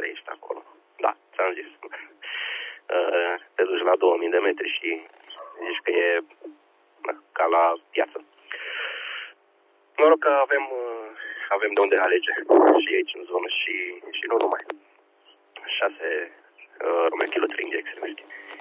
tare ești acolo. Da, ți-am zis. Te duci la 2000 de metri și zici că e ca la piață. Noroc că avem de unde alege și aici în zonă și nu numai. 6 Romeo Kilo 3 injecții, mergi.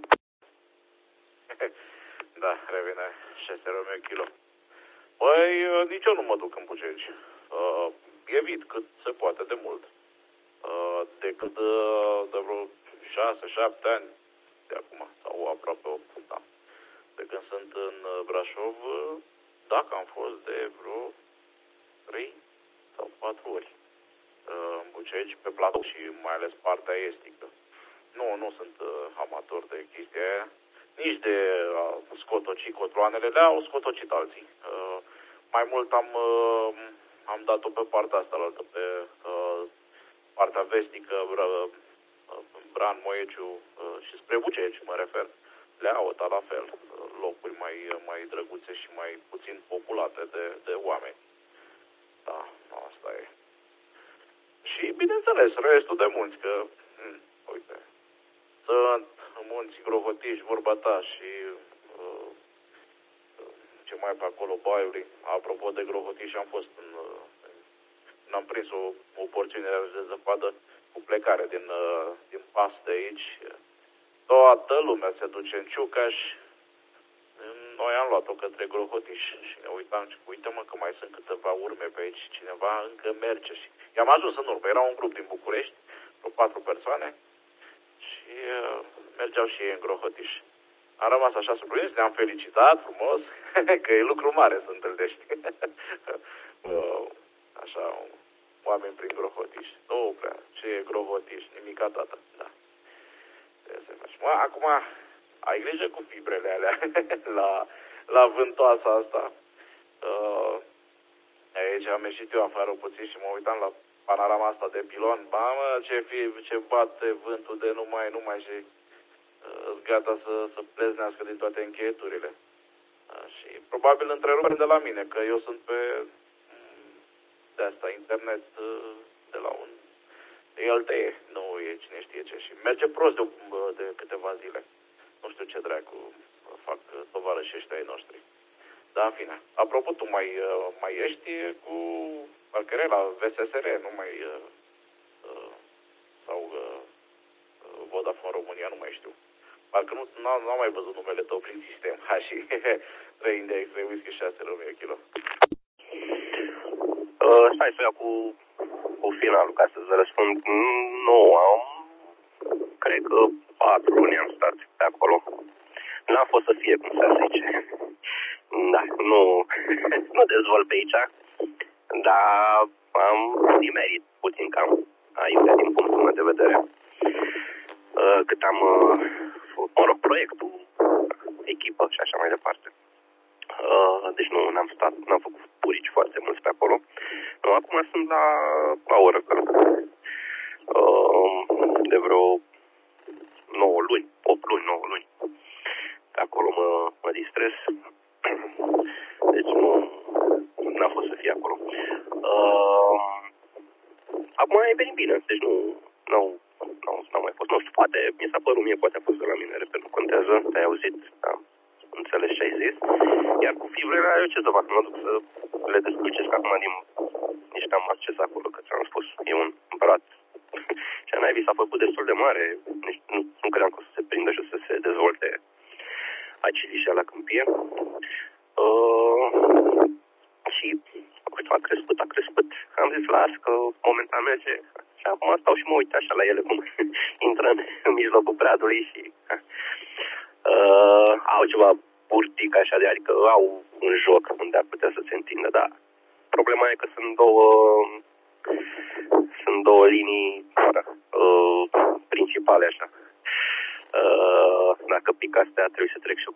Da, revine 6 Romeo Kilo. Păi, nici eu nu mă duc în Bucegi. Evit cât se poate de mult. Decât de vreo 6-7 ani de acum, sau aproape 8, da. De când sunt în Brașov, dacă am fost de vreo 3 sau 4 ori în Bucegi, pe platou și mai ales partea estică. Nu sunt amator de chestia aia, nici de scotoci cotloanele, le-au scotocit alții. Mai mult am dat-o pe partea asta, altă, pe partea vestică, Bran, Moieciu și spre Bucegi, mă refer. Le-au, dar la fel, locuri mai drăguțe și mai puțin populate de oameni. Da, asta e. Și, bineînțeles, restul de munți, că, uite, sunt munți Grohotiș, vorba ta, și ce mai pe acolo, Baiului. Apropo de Grohotiș, am prins o porțiune de zăpadă cu plecare din pas de aici. Toată lumea se duce în Ciucaș. Noi am luat-o către Grohotiș și ne uitam și uite-mă că mai sunt câteva urme pe aici. Cineva încă merge și i-am ajuns în urmă. Era un grup din București, vreo 4 persoane și mergeau și ei în Grohotiș. Am rămas așa surprins, ne-am felicitat frumos, că e lucru mare să întâlnești. Așa, oameni prin Grohotiș. Nu prea, ce e Grohotiș? Nimica tată, da. Acum, ai grijă cu fibrele alea la vântoasa asta. Aici am ieșit eu afară puțin și mă uitam la panorama asta de pilon. Mamă, ce bate vântul de numai și gata să pleznească din toate încheieturile. Și probabil întreruperi de la mine, că eu sunt pe de asta internet de la un LTE, nu e cine știe ce, și merge prost de câteva zile. Nu știu ce dracu fac tovarășii ăștia ai noștri. Dar în fine, apropo, tu mai ești cu parcă era la VSSR, nu mai sau Vodafone România, nu mai știu. Parcă n-am mai văzut numele tău prin sistem. Ha, și 3 index, 3 whisky, 6 Romeo Kilo. Stai să iau cu finalul ca să-ți răspund. Nu am, cred că 4 luni am stat pe acolo. N-a fost să fie, cum să zice. Da, nu dezvolt pe aici, dar am nimerit puțin cam aiurea din punctul meu de vedere. Cât am, proiectul, echipă și așa mai departe. Deci n-am stat, n-am făcut purici foarte mulți pe acolo. Acum sunt la Oracle. De vreo 9 luni, 8 luni, 9 luni. De acolo mă distrez. Deci n-a fost să fie acolo. Acum e venit bine, deci n-au mai fost. Nu știu, poate, mi s-a părut mie, poate a fost de la mine, repede, nu contează, te-ai auzit, da, înțeles ce ai zis. Iar cu fibrele, eu ce să fac, mă duc să le descurcesc acum nici n-am acces acolo, că ți-am spus, e un brat. Și naibii s-a făcut destul de mare, nici nu credeam că o să se prindă și o să se dezvolte acilișa la câmpie. Și a crescut. Am zis, las că momentan merge. Și acum stau și mă uit așa la ele cum intră în mijlocul bradului și au ceva burtic așa, adică au un joc unde ar putea să se întindă, dar problema e că sunt două linii principale așa. Dacă pic astea, trebuie să trec și eu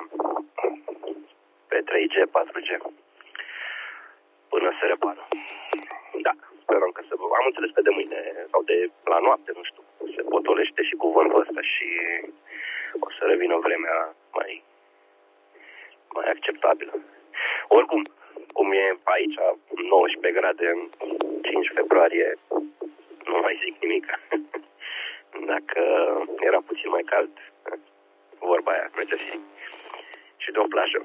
pe 3G, 4G până se repară. Da, sperăm că am înțeles că de mâine sau de la noapte, nu știu, se potolește și cuvântul ăsta și o să revină vremea mai acceptabilă. Oricum, cum e aici 19 grade în 5 februarie, nu mai zic nimic. Dacă era puțin mai cald, vorba aia, merge și de o plajă.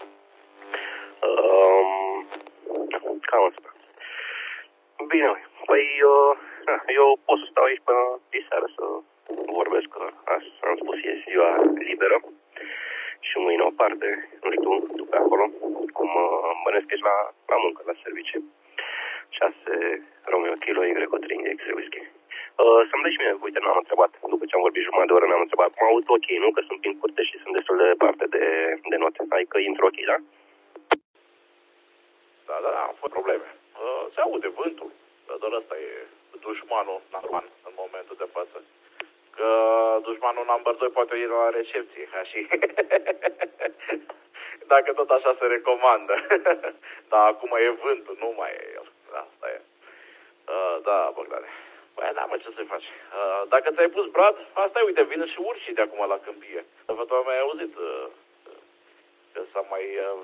Cam asta. Bine, păi eu pot să stau aici până de seară să vorbesc, că asta am spus, e ziua liberă și mâine o parte, nu știu, tu pe acolo, cum bănesc ești la muncă, la servicii. 6 Romeo Kilo Y3 Index Whisky. Să-mi dai și mie, uite, n-am întrebat, după ce am vorbit jumătate de oră, n-am întrebat. Mă aud ok, nu? Că sunt prin curte și sunt destul de departe de note. Adică intru ok, da? Da, am fost probleme. Se aude vântul, dar ăsta e dușmanul number 1 în momentul de față. Că dușmanul number 2 poate ir la recepție, așa. Dacă tot așa se recomandă. Dar acum e vântul, nu mai e el. Asta e. Da, Bogdane. Păi, da, mă, ce să-i faci? Dacă ți-ai pus brad, asta e, uite, vin și urșii de acum la câmpie. De fapt, am mai auzit că s-a mai...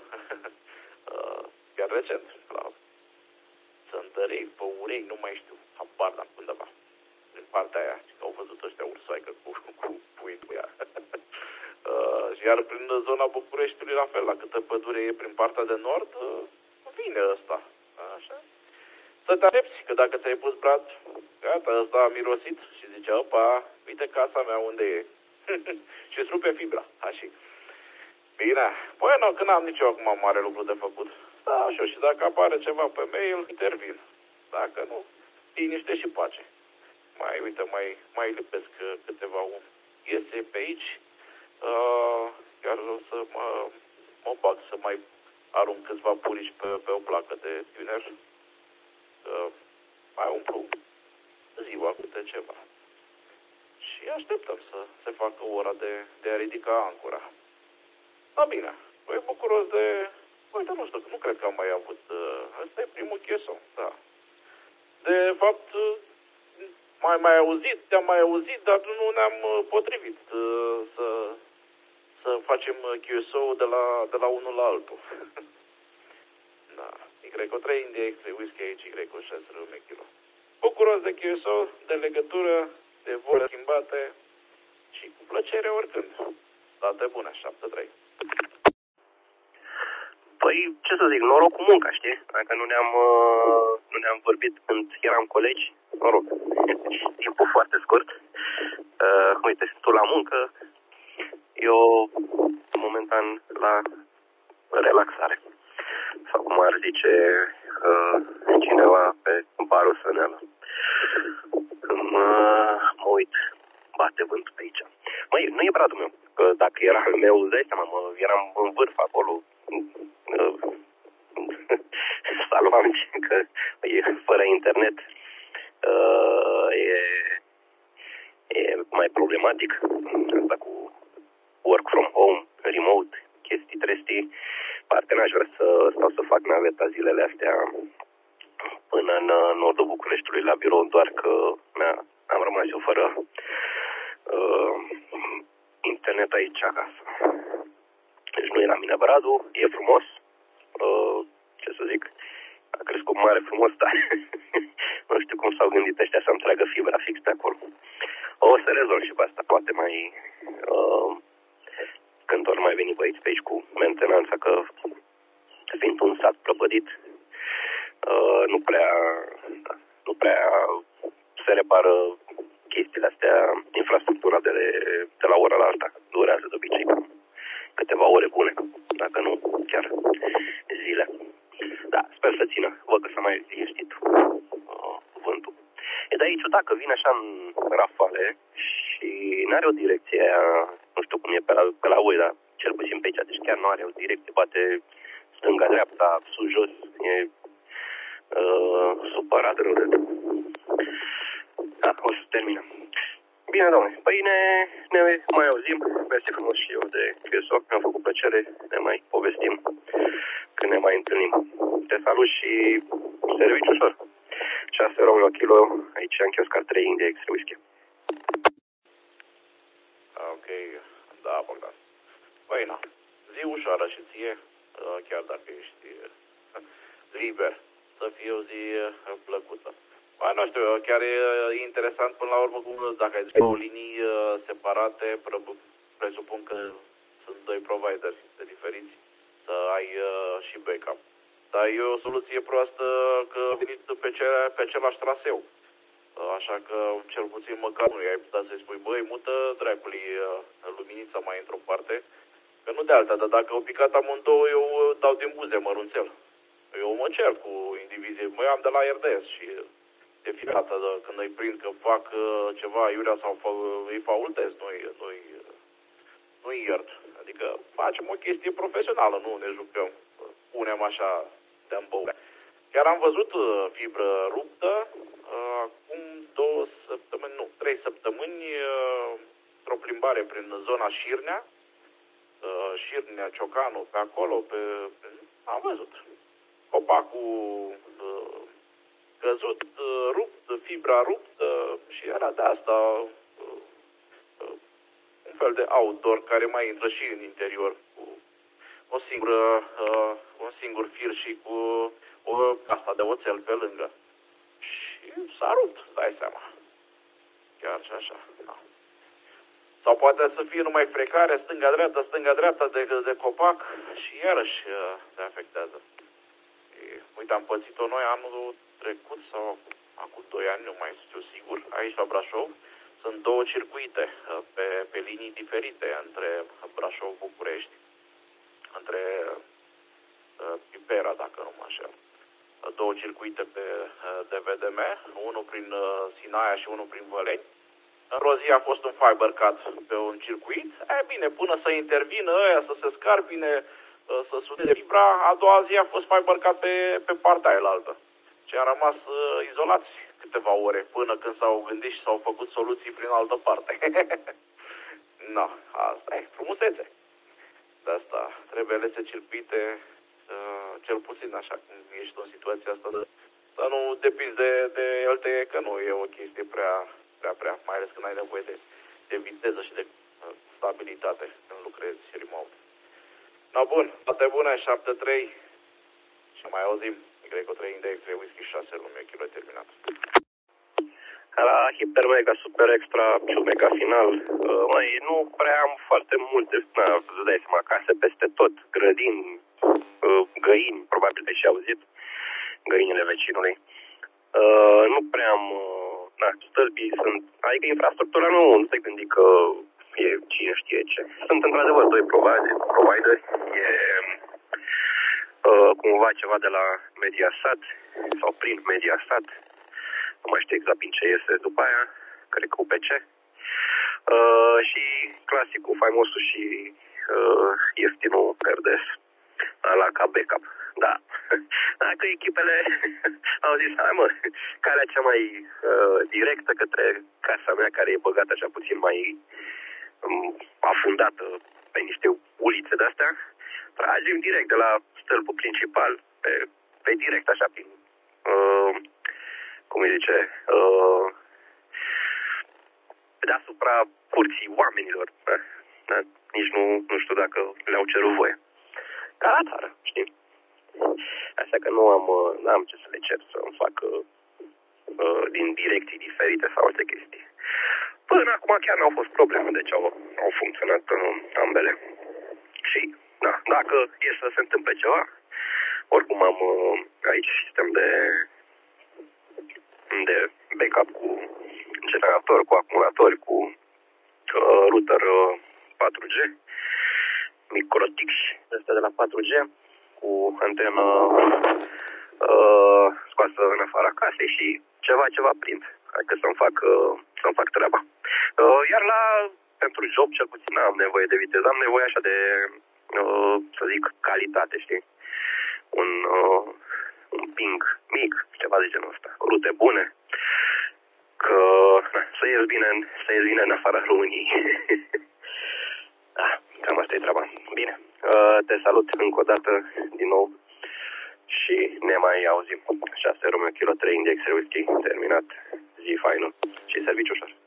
chiar recent, la Țăntărei, Păurei, nu mai știu, habar n-am undeva. În partea aia, că au văzut ăștia ursoaică cu puii cu ea. Iar prin zona Bucureștiului, la fel, la câtă pădure e prin partea de nord, vine ăsta. Așa. Să te aștepți, că dacă ți-ai pus brad, gata, ăsta a mirosit și zice, opa, uite casa mea unde e. Și îți rupe fibra, așa. Bine, păi nu, că n-am nici eu acum mare lucru de făcut. Da, așa, și dacă apare ceva pe mail, intervin. Dacă nu, liniște și pace. Mai lipesc câteva iese pe aici. Chiar o să mă bag să mai arunc câțiva purici pe o placă de tuner. Mai umplu ziua câte ceva. Și așteptăm să se facă ora de a ridica ancora. Da, bine. Păi bucuros de... Uite, nu știu, nu cred că am mai avut... Ăsta e primul cheson, da. De fapt, te-am mai auzit, dar nu ne-am potrivit să facem QSO de la unul la altul. Da. Y3 India X3 Whisky aici, Y6 Romeo Kilo. Bucuros de QSO, de legătură, de vorbă schimbate și cu plăcere oricând. Date bune, 7-3. Păi, ce să zic, noroc cu munca, știi? Dacă nu ne-am vorbit când eram colegi, noroc. Timpul foarte scurt. Uite, tu la muncă, eu momentan la relaxare. Sau cum ar zice cineva pe barul Săneală. Mă uit, bate vântul pe aici. Măi, nu e bradul meu, că dacă era al meu, îți dai seama, eram în vârf acolo. Saluam, că e fără internet. E mai problematic. Asta cu work from home, remote, chestii, trestii. Parte n-aș vrea să stau să fac naveta zilele astea până în nordul Bucureștiului la birou, doar că am rămas eu fără internet aici acasă. Deci nu era mine bradul, e frumos, ce să zic, a crescut mare frumos, dar nu știu cum s-au gândit ăștia să-mi tragă fibra fix pe acolo. O să rezolv și pe asta, poate mai când ori mai veni băieți pe aici cu mentenanța, că fiind un sat prăpădit, nu prea se repară chestiile astea, infrastructura de la ora la alta. Durează de obicei câteva ore bune, dacă nu chiar zile. Da, sper să țină. Văd că s-a mai liniștit vântul. E de aici, dacă vine așa în rafale și n-are o direcție aia, nu știu cum e pe la voi, dar cel puțin pe aici, deci chiar nu are o direcție, bate stânga-dreapta, sus-jos, e supărat rău de tot. Da, o să terminăm. Bine, domnule, păi ne mai auzim, mersi frumos și eu de QSO, mi-a făcut plăcere, ne mai povestim când ne mai întâlnim. Te salut și serviciu ușor. 6 Romeo la kilo, aici în Chioscar 3 India X3 Whisky. Ok, da, Bogdan. Păi, na, zi ușoară și ție, chiar dacă ești liber, să fie o zi plăcută. Ba, nu știu, chiar e interesant până la urmă cum, dacă ai zis două linii separate, presupun că sunt doi provideri diferiți, să ai și backup. Dar e o soluție proastă că a venit pe același traseu. Așa că, cel puțin măcar nu i-ai putea să-i spui, băi, mută dracului luminița mai într-o parte, că nu de alta, dar dacă au picat amândouă, eu dau din buze mărunțel. Eu mă cer cu indivizii, mă, am de la RDS și de fiecare dată când îi prind că fac ceva iurea sau îi faultez, nu-i iert. Adică facem o chestie profesională, nu ne jucăm, punem așa de-n băurea. Chiar am văzut fibră ruptă acum 3 săptămâni într-o plimbare prin zona Șirnea, Ciocanu, pe acolo, am văzut copacul căzut, rupt, fibra ruptă și era de asta un fel de outdoor care mai intră și în interior cu un singur fir și cu asta de oțel pe lângă. Și s-a rupt, dai seama. Chiar și așa. Da. Sau poate să fie numai frecare, stânga-dreapta de copac și iarăși se afectează. Uite, am pățit-o noi anul trecut sau acum 2 ani, nu mai știu sigur, aici la Brașov. Sunt două circuite pe linii diferite între Brașov-București, între Pipera, dacă nu mă înșel. Două circuite de VDM, unul prin Sinaia și unul prin Văleni. Într-o zi a fost un fiber cut pe un circuit. Bine, până să intervină ăia, să se scarpine, să sune fibra, a doua zi a fost fiber cut pe partea aia. Și am rămas izolați câteva ore până când s-au gândit și s-au făcut soluții prin altă parte. No, asta e frumusețe. De asta trebuie alese circuite, cel puțin așa cum ești în situația asta, să nu depinzi de LTE, că nu e o chestie prea, mai ales când ai nevoie de viteză și de stabilitate când lucrezi remote. No, bun, toate bune, 7-3 și mai auzim. Greco 3 Index, 3 Whisky 6 lume, kilo terminat. La Hiper Mega, Super Extra și Mega Final, nu prea am foarte multe, îți dai seama, case peste tot, grădini, găini, probabil că și auzit, găinile vecinului. Nu prea am, stâlpii sunt, adică infrastructura nu se gândi că e cine știe ce. Sunt într-adevăr doi provideri, e cumva ceva de la Mediasat sau prin Mediasat, nu mai știu exact prin ce iese după aia, cred că UPC. Și clasicul, faimosul și ieftinul RDS, la ca backup. Da. Dacă echipele au zis, hai mă, calea cea mai directă către casa mea, care e băgată așa puțin mai afundată pe niște ulițe de-astea, tragem direct de la stâlpul principal, pe direct așa, prin, cum îi zice, deasupra curții oamenilor. Da? Nici nu știu dacă le-au cerut voie. Ca la țară, știi? Așa că nu am ce să le cer să-mi fac din direcții diferite sau alte chestii. Până acum chiar n-au fost probleme, deci au funcționat ambele. Și, da, dacă e să se întâmple ceva, oricum am aici sistem de backup cu generator, cu acumulatori, cu router 4G, microtix ăsta de la 4G, cu antenă scoasă în afara casei și ceva prind. Adică să-mi fac treaba. Iar pentru job, cel puțin, n-am nevoie de viteză, am nevoie așa de, să zic, calitate, știi? Un ping mic, ceva de genul ăsta. Rute bune. Că să ies bine în afara României. Da, cam asta e treaba. Bine, te salut încă o dată din nou și ne mai auzim. 6 Romeo Kilo 3 Index Whisky, terminat, zi faină și serviciu ușor.